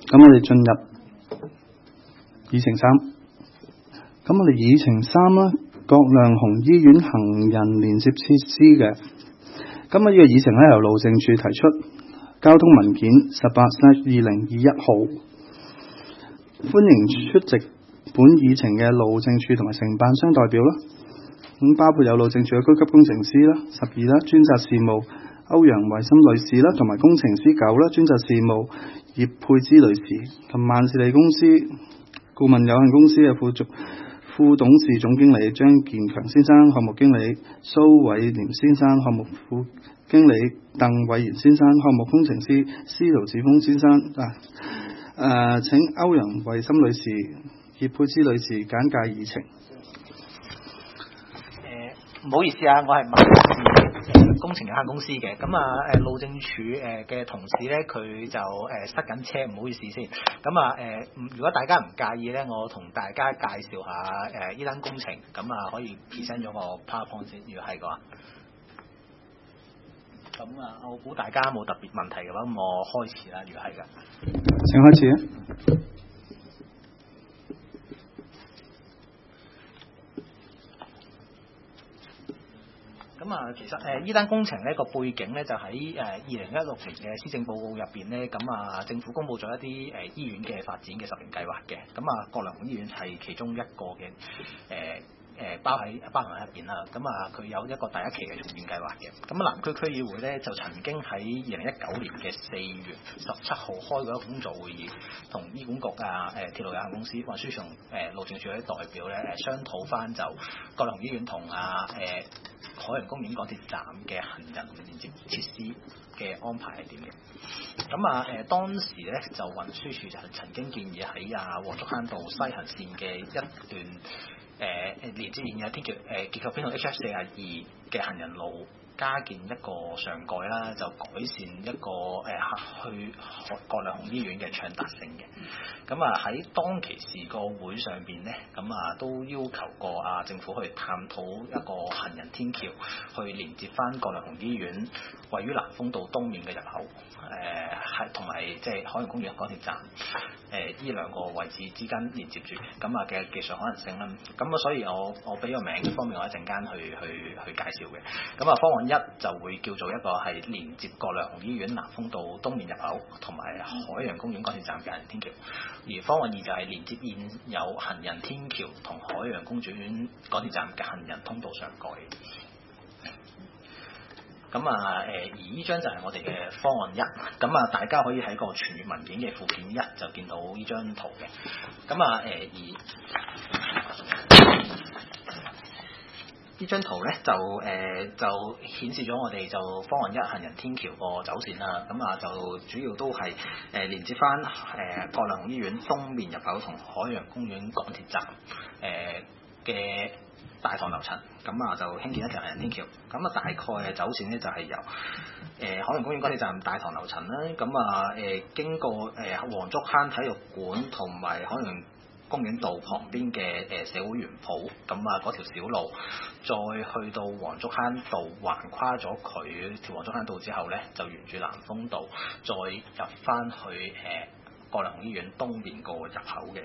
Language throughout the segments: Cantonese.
咁我哋進入議程3。咁我哋議程3啦，葛量洪醫院行人連接設施嘅。咁呢個議程咧由路政署提出，交通文件18/2021號。歡迎出席本議程嘅路政署同埋承辦商代表啦。咁包括有路政署嘅高級工程師啦，12啦，專責事務歐陽惠心女士啦，同埋工程師9啦，專責事務葉佩芝女士，同萬士利公司顧問有限公司嘅副董事總經理張建強先生、項目經理蘇偉廉先生、項目副經理鄧偉賢先生、項目工程師司徒子峰先生。請歐陽惠心女士、葉佩芝女士簡介議程。 唔好意思啊，我係萬士工程有限公司嘅。咁路政署嘅同事咧，佢就塞緊車，唔好意思先。咁如果大家唔介意咧，我同大家介紹下呢單工程。咁可以 present 咗個 PowerPoint 先，如果係嘅話。咁我估大家冇特別問題嘅話，咁我開始啦。如果係嘅， 請開始啊！ 其實呢單工程呢個背景呢，就喺2016年嘅施政報告入邊呢。政府公布咗一啲醫院嘅發展嘅10年計劃嘅。葛量洪醫院係其中一個嘅包含喺入邊啦。佢有一個第一期嘅重建計劃嘅。南區區議會呢，就曾經喺2019年嘅4月17號開過一個工作會議，同醫管局鐵路有限公司、運輸署路政署嘅代表呢商討翻就葛量洪醫院同海洋公園港鐵站嘅行人連接設施嘅安排係點嘅？當時咧就運輸署就曾經建議喺黃竹坑道西行線嘅一段連接現有天橋結構編號 HH42嘅行人路加建一個上蓋啦，就改善一個去葛量洪醫院嘅暢達性嘅。喺當其時個會上邊咧，都要求過政府去探討一個行人天橋，去連接翻葛量洪醫院位於南豐道東面嘅入口，係同埋即係海洋公園港鐵站呢兩個位置之間連接住，嘅技術可能性啦。所以我俾個名方面，我一陣間去介紹嘅。方案1就會叫做一個係連接葛量洪醫院南豐道東面入口同埋海洋公園港鐵站嘅行人天橋，而方案2就係連接現有行人天橋同海洋公園港鐵站嘅行人通道上蓋。而呢張就係我哋嘅方案1，大家可以喺個全閱文件嘅附件1就見到呢張圖嘅。呢張圖咧就顯示咗我哋就方案1行人天橋個走線啦。就主要都係連接翻葛量洪醫院東面入口同海洋公園港鐵站嘅大堂樓層，就興建一條行人天橋。大概嘅走線咧就係由海洋公園港鐵站大堂樓層啦，經過黃竹坑體育館同埋海洋公園道旁邊嘅社會園圃，嗰條小路再去到黃竹坑道，橫跨咗佢條黃竹坑道之後咧，就沿住南豐道再入翻去葛量洪醫院東面個入口嘅。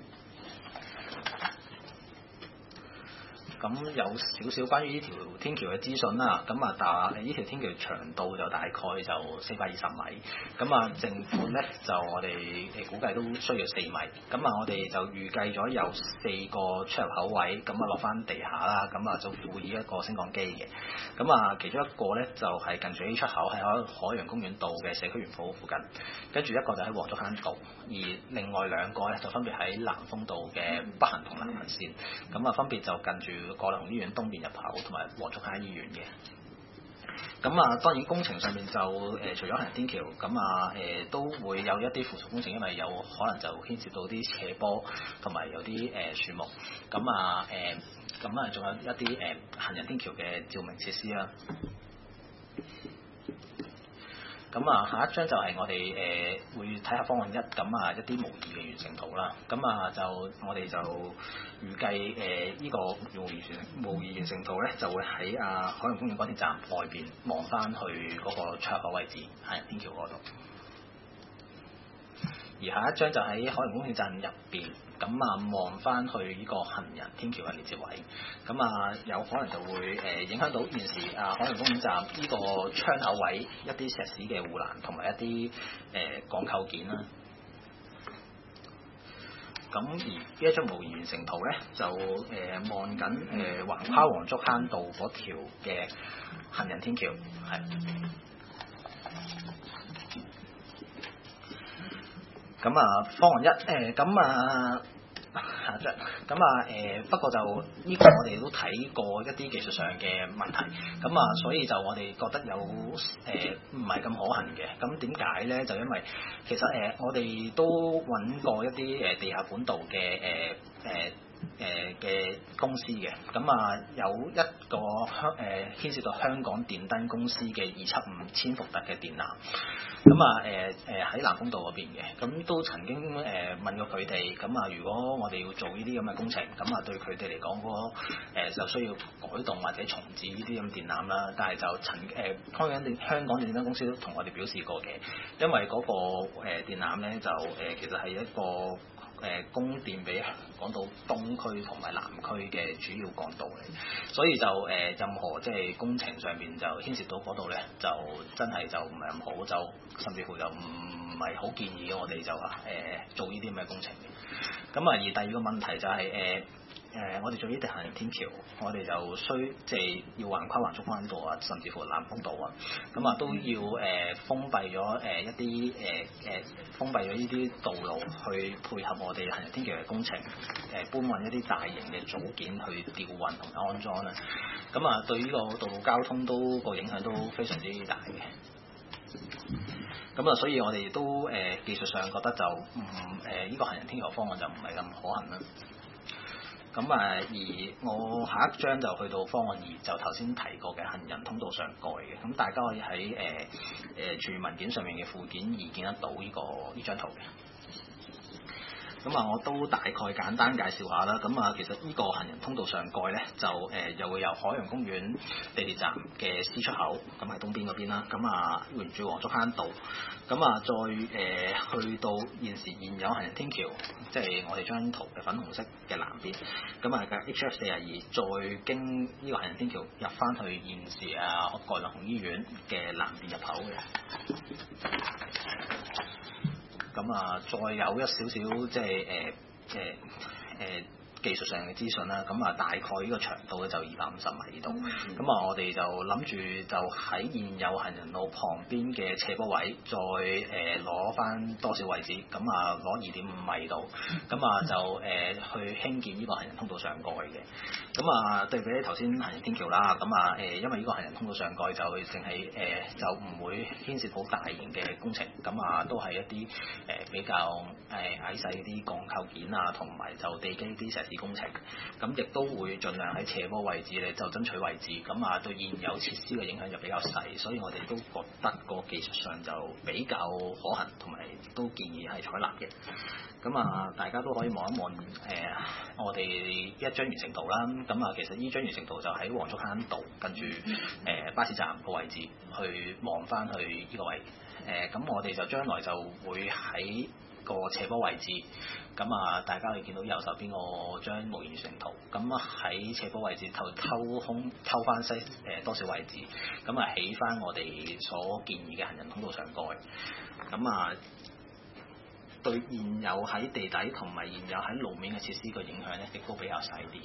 有少少關於呢條天橋嘅資訊啦。但係呢條天橋長度就大概就420米。政府咧就我哋估計都需要4米。我哋就預計咗有4個出入口位，落翻地下啦。就附以一個升降機嘅。其中一個咧就係近住 A 出口，喺海洋公園道嘅社區園圃附近。跟住一個就喺黃竹坑道，而另外2個咧就分別喺南豐道嘅北行同南行線。分別就近住葛量洪醫院東面入口同埋黃竹坑醫院嘅。當然工程上面就除咗行人天橋，都會有一啲附屬工程，因為有可能就牽涉到啲斜坡同埋有啲樹木。仲有一啲行人天橋嘅照明設施啦。下一張就係我哋會睇下方案1，一啲模擬嘅完成圖啦。我哋就預計呢個模擬完成圖咧，就會喺海洋公園港鐵站外邊望翻去嗰個出口位置行人天橋嗰度。 而下一張就喺海洋公園站入邊，咁啊望翻去呢個行人天橋嘅連接位，咁啊有可能就會影響到現時海洋公園站呢個窗口位一啲石屎嘅護欄同埋一啲鋼構件啦。咁而呢一張模擬完成圖咧，就望緊橫跨黃竹坑道嗰條嘅行人天橋，係。咁啊，方案一下張，不過就呢個我哋都睇過一啲技術上嘅問題，咁啊，所以就我哋覺得有唔係咁可行嘅。咁點解咧？就因為其實我哋都揾過一啲地下管道嘅嘅公司嘅，咁啊有一個牽涉到香港電燈公司嘅275千伏特嘅電纜，咁啊喺南豐道嗰邊嘅，咁都曾經問過佢哋，咁啊如果我哋要做呢啲咁嘅工程，咁啊對佢哋嚟講嗰個就需要改動或者重置呢啲咁電纜啦，但係就香港電燈公司都同我哋表示過嘅，因為嗰個電纜咧就其實係一個供電俾港島東區同埋南區嘅主要幹道嚟，所以就任何即係工程上邊就牽涉到嗰度咧，就真係就唔係咁好，就甚至乎就唔係好建議我哋就話做呢啲咁嘅工程嘅。咁啊，而第二個問題就係我哋做呢啲行人天橋，我哋就需即係要橫跨橫竹坑道啊，甚至乎南豐道啊，咁啊都要封閉咗一啲封閉咗呢啲道路去配合我哋行人天橋嘅工程，搬運一啲大型嘅組件去吊運同埋安裝啦。咁啊，對呢個道路交通都個影響都非常之大嘅。咁啊，所以我哋都技術上覺得就呢個行人天橋方案就唔係咁可行啦。咁啊，而我下一張就去到方案2，就頭先提過嘅行人通道上蓋嘅，咁大家可以喺住文件上面嘅附件2見得到呢張圖嘅。咁啊，我都大概簡單介紹下啦。咁啊，其實呢個行人通道上蓋咧，就又會由海洋公園地鐵站嘅 C 出口，咁喺東邊嗰邊啦。咁啊，沿住黃竹坑道，咁啊，再去到現有行人天橋，即係我哋張圖嘅粉紅色嘅藍邊。咁啊，嘅 HF42，再經呢個行人天橋入翻去現時葛量洪醫院嘅南邊入口嘅。咁啊，再有一少少即係技術上嘅資訊啦。咁啊，大概呢個長度咧就250米度。咁啊，我哋就諗住就喺現有行人路旁邊嘅斜坡位，再攞翻多少位置，咁啊攞2.5米度，咁啊就去興建呢個行人通道上蓋嘅。咁啊，對比起頭先行人天橋啦，咁啊因為呢個行人通道上蓋就淨係就唔會牽涉好大型嘅工程，咁啊都係一啲比較矮細啲鋼構件啊，同埋就地基啲石屎工程，咁亦都會盡量喺斜坡位置咧就爭取位置，咁啊對現有設施嘅影響就比較細，所以我哋都覺得個技術上就比較可行，同埋都建議係採納嘅。咁啊，大家都可以望一望我哋一張完成圖啦。咁啊，其實呢張完成圖就喺黃竹坑道跟住巴士站個位置去望翻去呢個位。咁我哋就將來就會喺個斜坡位置。咁啊，大家可以見到右手邊個張模擬完成圖。咁啊，喺斜坡位置偷翻多少位置，咁啊起翻我哋所建議嘅行人通道上蓋。咁啊，對現有喺地底同埋現有喺路面嘅設施個影響咧，亦都比較細啲。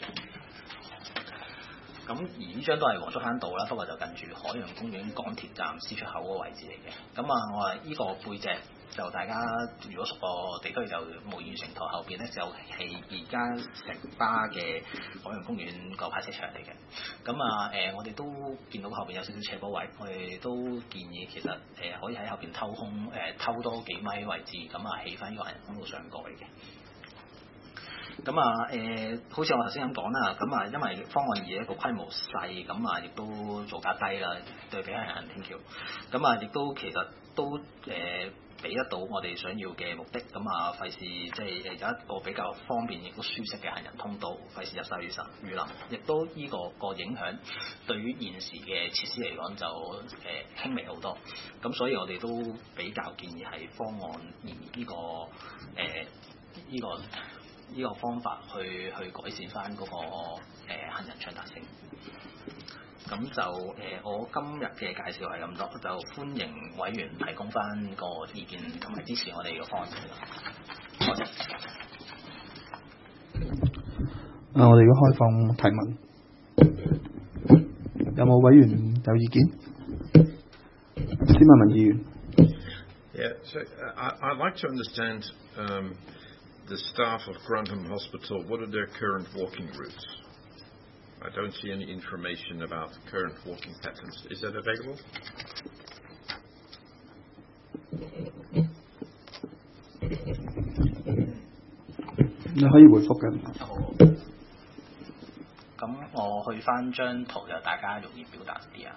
咁而呢張都係黃竹坑道啦，不過就近住海洋公園港鐵站 C 出口嗰個位置嚟嘅。咁啊，我話呢個背脊就大家如果熟個地區就模擬完成圖後邊咧，就係而家城巴嘅海洋公園個泊車場嚟嘅。咁啊我哋都見到後邊有少少斜坡位，我哋都建議其實可以喺後邊偷多幾米位置，咁啊起翻呢個行人通道上蓋嘅。咁啊好似我頭先咁講啦，咁啊因為方案2個規模細，咁啊亦都造價低啦，對比係行人天橋，咁啊亦都其實都俾得到我哋想要嘅目的，咁啊費事即係有一個比較方便亦都舒適嘅行人通道，費事日曬雨淋，亦都呢個影響對於現時嘅設施嚟講就輕微好多，咁所以我哋都比較建議係方案而呢個方法去改善翻嗰個行人暢達性。咁就我今日嘅介紹係咁多，就歡迎委員提供翻個意見同埋支持我哋嘅方案。多謝。 我哋而家開放提問，有冇委員有意見？司馬文議員。 Yeah, so I'd like to understand the staff of Grantham Hospital. What are their current walking routes? I don't see any information about current walking patterns. Is that available? 你可以回覆嘅。 咁我去翻張圖就大家容易表達啲啊。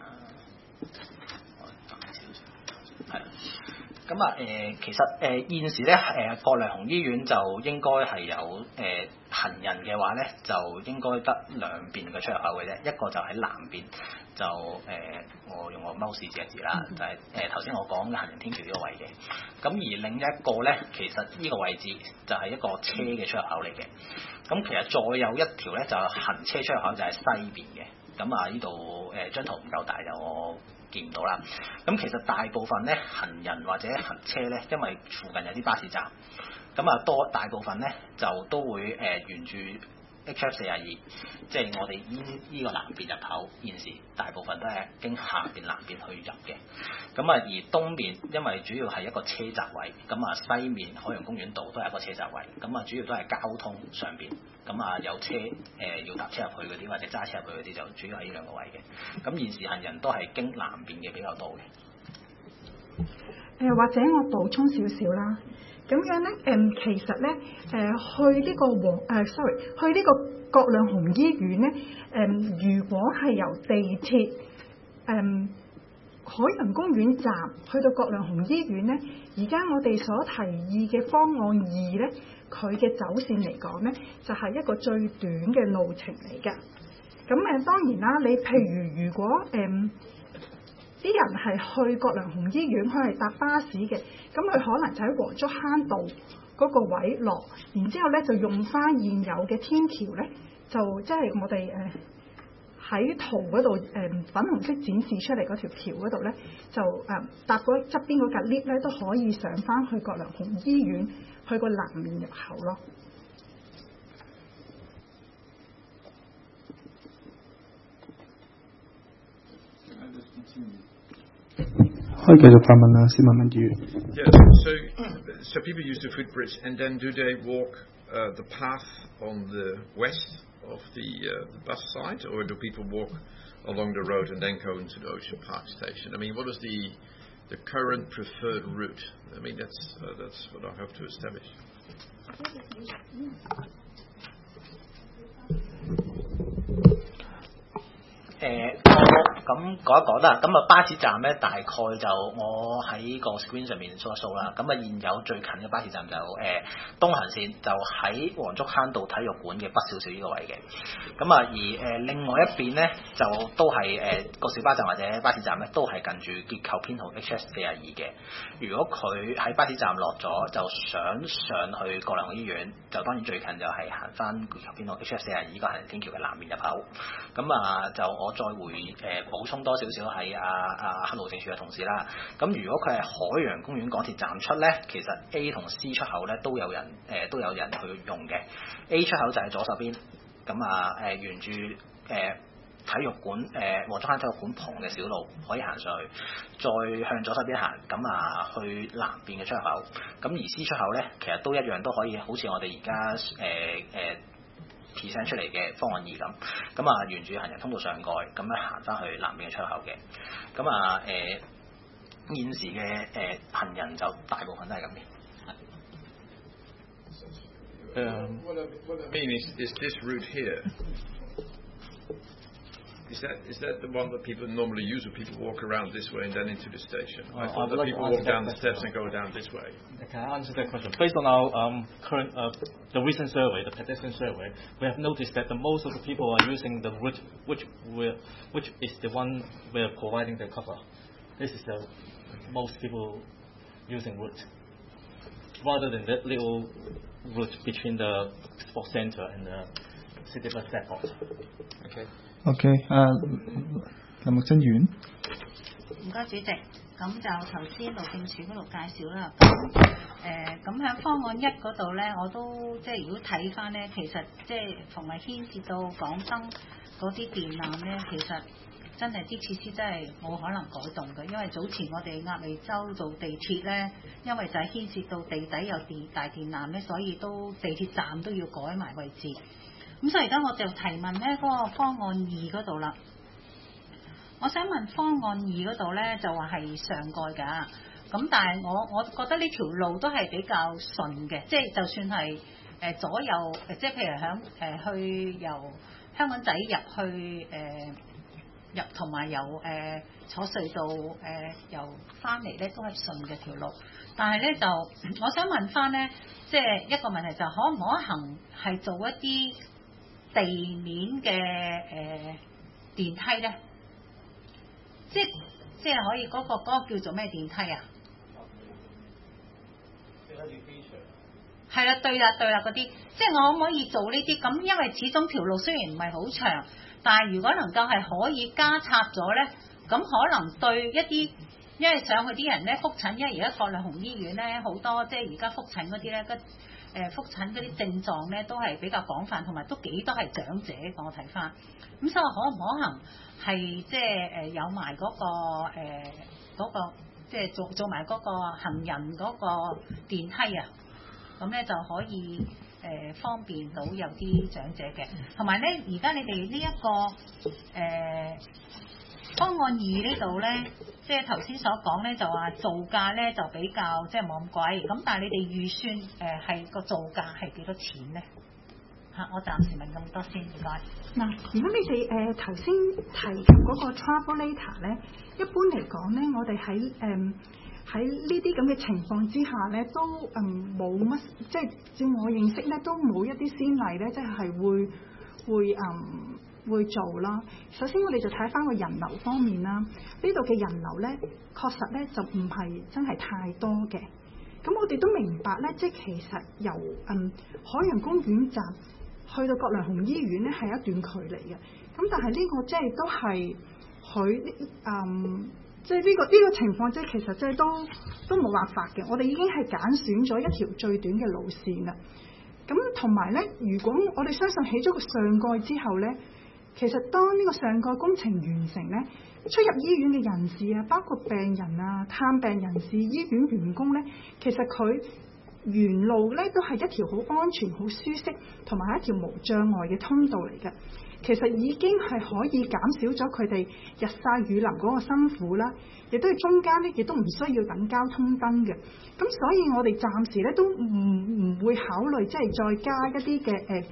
係。咁啊其實現時咧葛量洪醫院就應該係有行人嘅話咧，就應該得兩邊嘅出入口嘅啫，一個就喺南邊，就我用個 mouse 指一指啦，就係頭先我講嘅行人天橋呢個位嘅。咁而另一個咧，其實呢個位置就係一個車嘅出入口嚟嘅。咁其實再有一條咧，就行車出入口就係西邊嘅。咁啊呢度張圖唔夠大就我見唔到啦。咁其實大部分咧行人或者行車咧，因為附近有啲巴士站，咁啊大部分咧就都會沿住 HF42，即係我哋呢個南邊入口，現時大部分都係經下邊南邊去入嘅。咁啊而東面因為主要係一個車閘位，咁啊西面海洋公園道都係一個車閘位，咁啊主要都係交通上邊，咁啊有車要搭車入去嗰啲或者揸車入去嗰啲就主要係呢兩個位嘅。咁現時行人都係經南邊嘅比較多嘅。 或者我補充少少啦。咁樣咧，其實咧，去呢個去呢個葛量洪醫院咧，如果係由地鐵海洋公園站去到葛量洪醫院咧，而家我哋所提議嘅方案2咧，佢嘅走線嚟講咧，就係一個最短嘅路程嚟㗎。咁當然啦，你譬如果啲人係去葛量洪醫院，佢係搭巴士嘅，咁佢可能就喺黃竹坑道嗰個位落，然之後咧就用翻現有嘅天橋咧，就即係我哋喺圖嗰度粉紅色展示出嚟嗰條橋嗰度咧，就搭嗰側邊嗰架 lift 咧都可以上翻去葛量洪醫院去個南面入口咯。 可以繼續發問啦，司馬文議員。 Yes, so people use the footbridge, and then do they walk the path on the west of the bus side, or do people walk along the road and then go into the Ocean Park station? I mean, what is the current preferred route? I mean, that's what I hope to establish. 咁講一講啦，咁啊巴士站咧大概就我喺個 screen 上面數一數啦，咁啊現有最近嘅巴士站就東行線就喺黃竹坑道體育館嘅北少少呢個位嘅，咁啊而另外一邊咧就都係個小巴站或者巴士站咧都係近住結構編號 HS42嘅。如果佢喺巴士站落咗就想上去葛量洪醫院，就當然最近就係行翻結構編號 HS42個行人天橋嘅南面入口。咁啊就我再補充多少少係黑路政署嘅同事啦。咁如果佢係海洋公園港鐵站出咧，其實 A 同 C 出口咧都有人去用嘅。A 出口就係左手邊，咁沿住體育館黃竹坑體育館旁嘅小路可以行上去，再向左手邊行，咁去南邊嘅出口。咁而 C 出口咧，其實都一樣都可以，好似我哋而家present 出嚟嘅方案2咁，沿住行人通道上蓋，咁行翻去南邊嘅出口嘅。咁現時嘅行人就大部分都係咁嘅。 What I mean is this route here? Is that the one that people normally use, or people walk around this way and then into the station? I I thought would that like people to walk answer down that the steps question. and go down this way. Can I answer that question? Based on our current, the recent survey, the pedestrian survey, we have noticed that the most of the people are using the route which is the one we're providing the cover. This is the most people using route, rather than that little route between the sports centre and the city bus depot. Okay. OK，林木真議員。 唔該主席，咁就頭先路政署嗰度介紹啦。咁喺方案1嗰度咧，我都即係如果睇翻咧，其實即係逢係牽涉到港燈嗰啲電纜咧，其實真係啲設施真係冇可能改動嘅，因為早前我哋鴨脷洲做地鐵咧，因為就係牽涉到地底有大電纜咧，所以都地鐵站都要改埋位置。咁所以而家我就提問咧，嗰個方案2嗰度啦。我想問方案2嗰度咧，就話係上蓋㗎。咁但係我覺得呢條路都係比較順嘅，即係就算係左右即係譬如響去由香港仔入去入同埋由坐隧道由翻嚟咧都係順嘅條路。但係咧就我想問翻咧，即係一個問題就可唔可行係做一啲地面嘅電梯咧？即係可以嗰個叫做咩電梯啊？係啦，對啦嗰啲，即係我可唔可以做呢啲？咁因為始終條路雖然唔係好長，但係如果能夠係可以加插咗咧，咁可能對一啲因為上去啲人咧覆診，因為而家葛量洪醫院咧好多即係而家覆診嗰啲咧覆診嗰啲症狀咧都係比較廣泛，同埋都幾多係長者。我睇翻，咁所以可唔可行係即係有埋嗰個即係做埋嗰個行人嗰個電梯啊？咁咧就可以方便到有啲長者嘅，同埋咧而家你哋呢一個方案2呢度咧，即係頭先所講咧就話造價咧就比較即係冇咁貴，咁但係你哋預算係個造價係幾多錢咧？我暫時問咁多先，唔該。 嗱，如果你哋頭先提及嗰個 travelator 咧，一般嚟講咧，我哋喺呢啲咁嘅情況之下咧，都冇乜，即係照我認識咧，都冇一啲先例咧，即係會做啦。首先我哋就睇翻個人流方面啦，呢度嘅人流咧，確實咧就唔係真係太多嘅。咁我哋都明白咧，即係其實由海洋公園站去到葛量洪醫院咧係一段距離嘅。咁但係呢個即係都係佢即係呢個情況，即係其實即係都冇辦法嘅。我哋已經係揀選咗一條最短嘅路線啦。咁同埋咧，如果我哋相信起咗個上蓋之後咧，其實當呢個上蓋工程完成咧，出入醫院嘅人士啊，包括病人啊、探病人士、醫院員工咧，其實佢沿路咧都係一條好安全、好舒適同埋一條無障礙嘅通道嚟嘅。其實已經係可以減少咗佢哋日曬雨淋嗰個辛苦啦，亦都係中間咧，亦都唔需要等交通燈嘅。咁所以我哋暫時咧都唔會考慮即係再加一啲嘅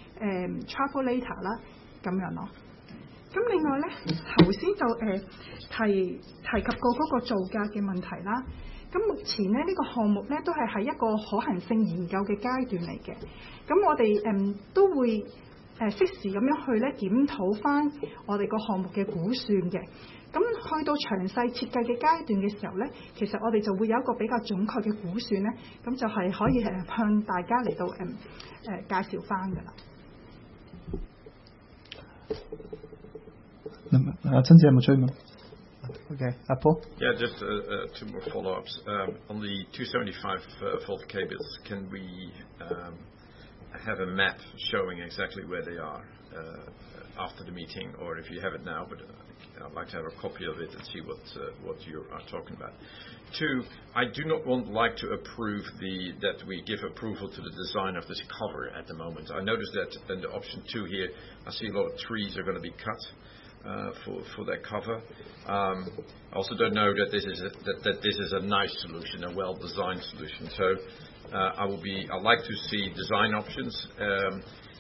travelator 啦咁樣咯。咁另外咧，頭先就提及過嗰個造價嘅問題啦。咁目前咧呢個項目咧都係喺一個可行性研究嘅階段嚟嘅。咁我哋都會適時咁樣去咧檢討翻我哋個項目嘅估算嘅。咁去到詳細設計嘅階段嘅時候咧，其實我哋就會有一個比較準確嘅估算咧，咁就係可以向大家嚟到介紹翻㗎啦。 曾姐有冇追問？ Okay, Paul? Yeah, just two more follow-ups. On the 275 volt cables, can we have a map showing exactly where they are after the meeting, or if you have it now, but I'd like to have a copy of it and see what you are talking about. Two, I do not like to approve that we give approval to the design of this cover at the moment. I noticed that in the option 2 here, I see a lot of trees are going to be cut. For that cover. I also don't know that this is a nice solution, a well-designed solution. So I'd like to see design options.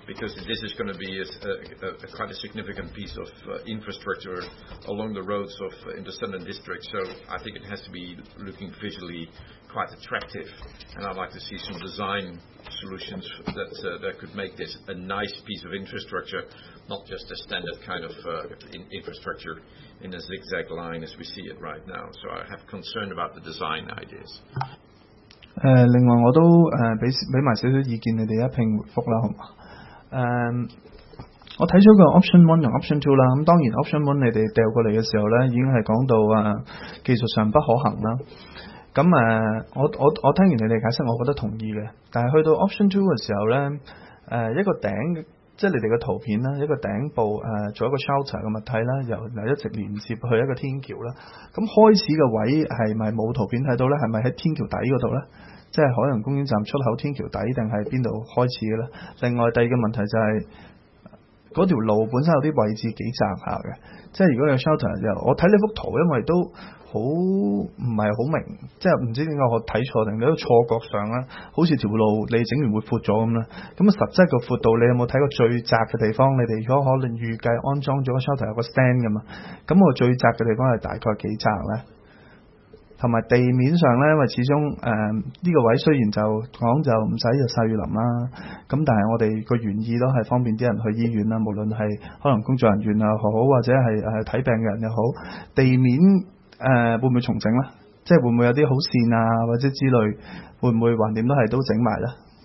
because this is going to be quite a significant piece of infrastructure along the roads in the Southern District. So I think it has to be looking visually quite attractive, and I'd like to see some design solutions that could make this a nice piece of infrastructure, not just a standard kind of infrastructure in a zigzag line as we see it right now. So I have concern about the design ideas. 另外我都俾埋少少意見，你哋一併回覆啦，好嘛？我睇咗個 option one 同 option two 啦，咁當然 option one 你哋掉過嚟嘅時候咧，已經係講到技術上不可行啦。咁我聽完你哋解釋，我覺得同意嘅。但係去到 option two 嘅時候咧，一個頂，即係你哋嘅圖片啦，一個頂部做一個 shelter 嘅物體啦，由一直連接去一個天橋啦。咁開始嘅位係咪冇圖片睇到咧？係咪喺天橋底嗰度咧？即係海洋公園站出口天橋底定係邊度開始嘅咧？另外第二個問題就係嗰條路本身有啲位置幾窄下嘅，即係如果你有 shelter 我睇呢幅圖，因為都好唔係好明，即係唔知點解我睇錯定你喺錯覺上啦，好似條路你整完會闊咗咁啦。咁實質個闊度你有冇睇過最窄嘅地方？你哋如果可能預計安裝咗個 shelter 有個 stand 㗎嘛，咁我最窄嘅地方係大概幾窄咧？同埋地面上咧，因為始終呢個位雖然就講就唔使日曬雨淋啦，咁但係我哋個原意都係方便啲人去醫院啦，無論係可能工作人員又好，或者係睇病嘅人又好，地面會唔會重整咧？即係會唔會有啲好線啊，或者之類，會唔會橫掂都係都整埋咧？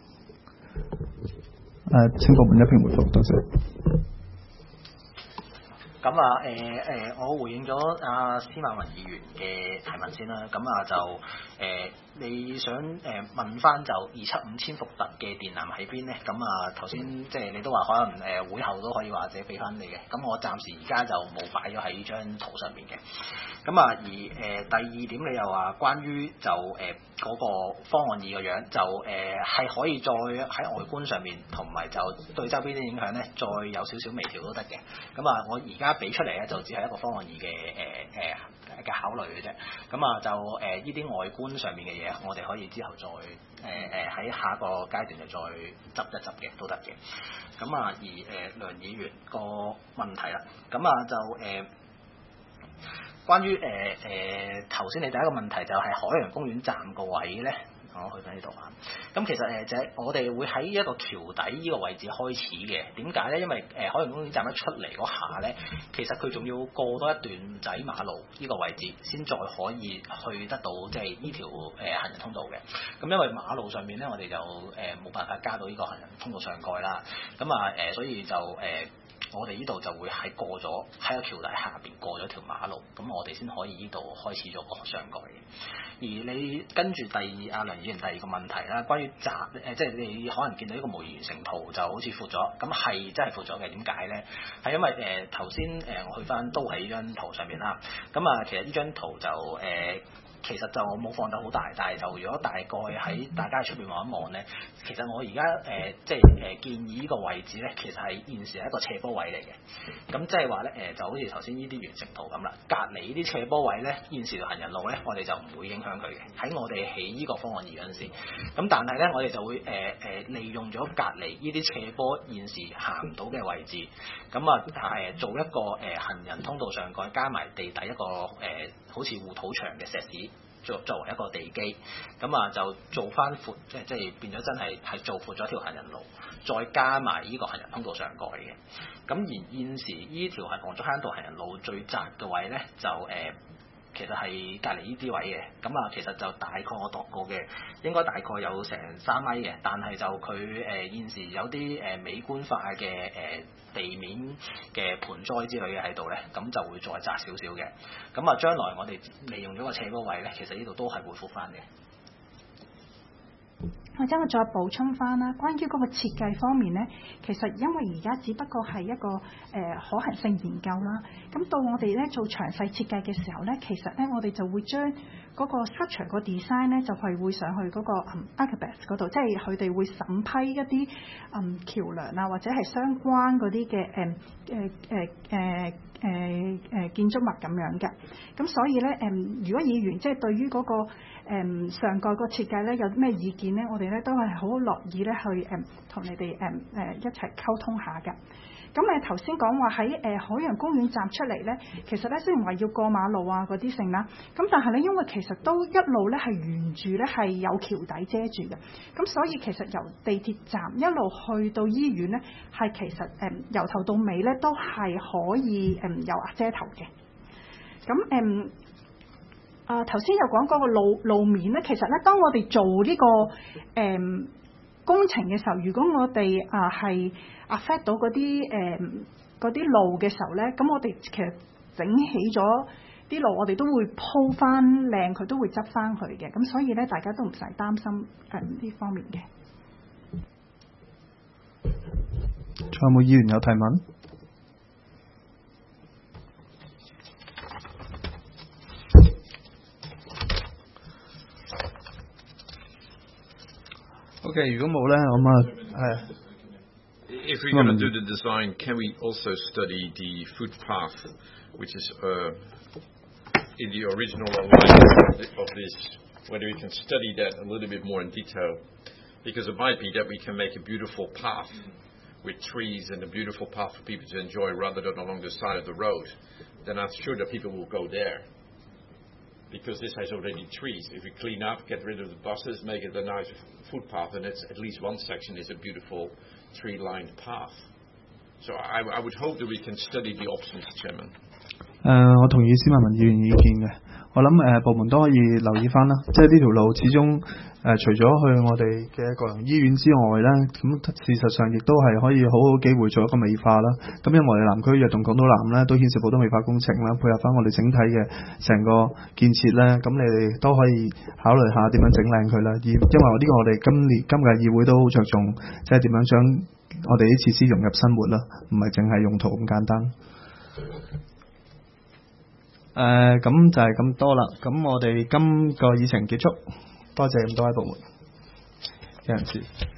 請部門一併回覆，多謝。 咁我回應咗司馬文議員嘅提問先啦。咁就你想問翻就275千伏特嘅電纜喺邊咧？咁頭先即係你都話可能會後都可以或者俾翻你嘅。咁我暫時而家就冇擺咗喺張圖上面嘅。咁而第二點你又話關於就嗰個方案2嘅樣就係可以再喺外觀上面同埋就對周邊啲影響咧，再有少少微調都得嘅。咁我而家俾出嚟咧就只係一個方案2嘅考慮嘅啫。咁就呢啲外觀上面嘅嘢，我哋可以之後再喺下一個階段就再執一執嘅都得嘅。咁而梁議員個問題啦，咁就關於頭先你第一個問題就係海洋公園站個位咧，我去到呢度啊。咁其實就係我哋會喺一個橋底呢個位置開始嘅。點解咧？因為海洋公園站一出嚟嗰下咧，其實佢仲要過多一段仔馬路呢個位置，先再可以去得到即係呢條行人通道嘅。咁因為馬路上面咧，我哋就冇辦法加到呢個行人通道上蓋啦。咁所以就我哋呢度就會喺過咗喺個橋底下邊過咗條馬路，咁我哋先可以呢度開始咗個上蓋嘅。而你跟住梁議員第二個問題啦，關於即係你可能見到呢個模擬完成圖就好似闊咗，咁係真係闊咗嘅。點解咧？係因為頭先我去翻都喺呢張圖上面啦。咁其實呢張圖就其實就冇放得好大，但係就如果大概喺大家喺出邊望一望咧，其實我而家建議呢個位置咧，其實係現時係一個斜坡位嚟嘅。咁即係話咧就好似頭先呢啲原色圖咁啦，隔離呢啲斜坡位咧，現時條行人路咧，我哋就唔會影響佢嘅。喺我哋起呢個方案2嗰陣時，咁但係咧我哋就會利用咗隔離呢啲斜坡現時行唔到嘅位置，咁做一個行人通道上蓋加埋地底一個好似護土牆嘅石屎。作為一個地基，咁就做翻闊，即係變咗真係做闊咗條行人路，再加埋呢個行人通道上蓋嘅。咁而現時呢條係黃竹坑道行人路最窄嘅位咧，就其實係隔離呢啲位嘅。咁其實就大概我度過嘅，應該大概有成3米嘅，但係就佢現時有啲美觀化嘅地面嘅盆栽之類嘅喺度咧，咁就會再窄少少嘅。咁將來我哋利用咗個斜坡位咧，其實呢度都係會復翻嘅。 或者我再補充翻啦，關於嗰個設計方面咧，其實因為而家只不過係一個可行性研究啦，咁到我哋咧做詳細設計嘅時候咧，其實咧我哋就會將嗰個 structure 個 design 咧就係會上去嗰個architect 嗰度，即係佢哋會審批一啲橋樑啊，或者係相關嗰啲嘅建築物咁樣嘅。咁所以咧如果議員即係對於嗰個上蓋個設計咧有咩意見咧，我哋哋咧都係好樂意咧去同你哋一齊溝通下嘅。咁頭先講話喺海洋公園站出嚟咧，其實咧雖然話要過馬路啊嗰啲性啦，咁但係咧因為其實都一路咧係沿住咧係有橋底遮住嘅，咁所以其實由地鐵站一路去到醫院咧，係其實由頭到尾咧都係可以有瓦遮頭嘅。咁頭先有講嗰個路面咧，其實咧當我哋做呢個工程嘅時候，如果我哋係affect到嗰啲路嘅時候咧，咁我哋其實整起咗啲路，我哋都會鋪翻靚，佢都會執翻佢嘅。咁所以咧，大家都唔使擔心呢方面嘅。 仲有冇議員有提問？OK， 如果冇咧，咁係。 If we're going to do the design, can we also study the footpath, which is in the original outline of this, whether we can study that a little bit more in detail? Because it might be that we can make a beautiful path with trees and a beautiful path for people to enjoy rather than along the side of the road. Then I'm sure that people will go there. Because this has already trees. If we clean up, get rid of the buses, make it a nice footpath, and it's at least one section is a beautiful tree-lined path. So I would hope that we can study the options, Chairman. 我同意司馬文議員意見嘅。我諗部門都可以留意翻啦，即係呢條路始終除咗去我哋嘅國良醫院之外咧，咁事實上亦都係可以好好機會做一個美化啦。咁因為我哋南區躍動港島南咧都牽涉好多美化工程啦，配合翻我哋整體嘅成個建設咧，咁你哋都可以考慮下點樣整靚佢啦。因為呢個我哋今屆議會都好着重，即係點樣將我哋啲設施融入生活啦，唔係淨係用途咁簡單。咁就係咁多啦。咁我哋今個議程結束，多謝咁多位部門嘅人士。